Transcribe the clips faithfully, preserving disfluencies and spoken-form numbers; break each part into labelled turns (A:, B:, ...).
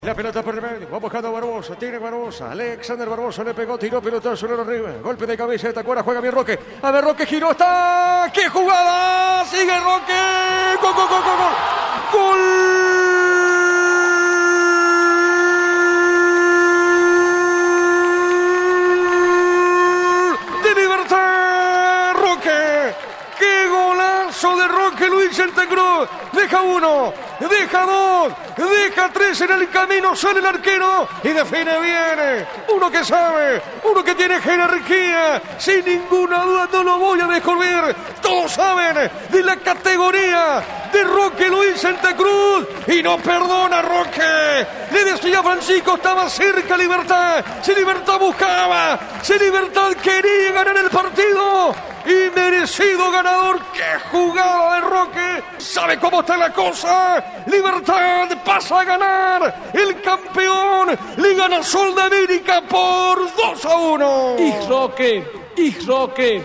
A: La pelota por el medio, va buscando Barbosa, tiene Barbosa, Alexander Barbosa le pegó, tiró pelotazo en el arriba, golpe de cabeza de Tacuara, juega bien Roque, a ver Roque giró, está, ¡qué jugada! Sigue Roque, gol, gol, gol, gol, gol, gol. De Roque Luis Santa Cruz, deja uno, deja dos, deja tres en el camino, sale el arquero y define bien, uno que sabe, uno que tiene jerarquía, sin ninguna duda no lo voy a descubrir, todos saben de la categoría de Roque Luis Santa Cruz y no perdona Roque, le decía Francisco, estaba cerca Libertad, si Libertad buscaba, si Libertad quería ganar el partido, y merecido ganador, qué jugada de Roque, sabe cómo está la cosa, Libertad pasa a ganar, el campeón le gana Sol de América por dos a uno.
B: ¡Y Roque! ¡Y Roque!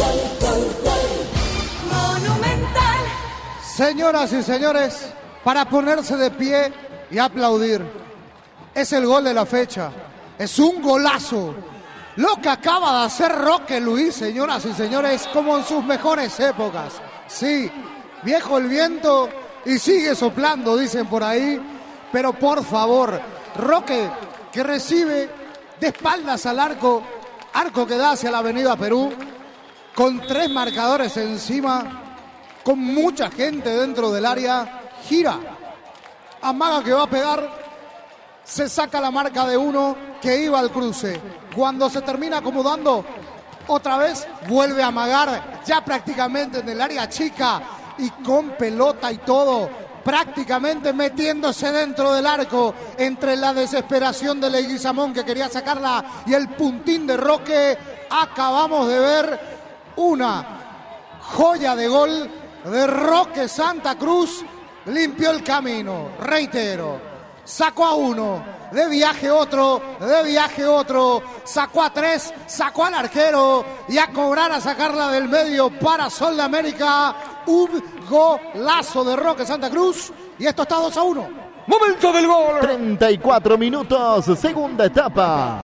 C: Monumental.
D: Señoras y señores, para ponerse de pie y aplaudir, es el gol de la fecha, es un golazo. Lo que acaba de hacer Roque Luis, señoras y señores, como en sus mejores épocas. Sí, viejo el viento y sigue soplando, dicen por ahí. Pero por favor, Roque, que recibe de espaldas al arco, arco que da hacia la avenida Perú, con tres marcadores encima, con mucha gente dentro del área, gira, amaga que va a pegar, se saca la marca de uno que iba al cruce. Cuando se termina acomodando, otra vez vuelve a amagar, ya prácticamente en el área chica y con pelota y todo, prácticamente metiéndose dentro del arco, entre la desesperación de Leguizamón que quería sacarla y el puntín de Roque. Acabamos de ver una joya de gol de Roque Santa Cruz, limpió el camino, reitero. Sacó a uno, de viaje otro, de viaje otro, sacó a tres, sacó al arquero y a cobrar, a sacarla del medio para Sol de América. Un golazo de Roque Santa Cruz y esto está dos a uno.
A: Momento del gol.
E: treinta y cuatro minutos, segunda etapa.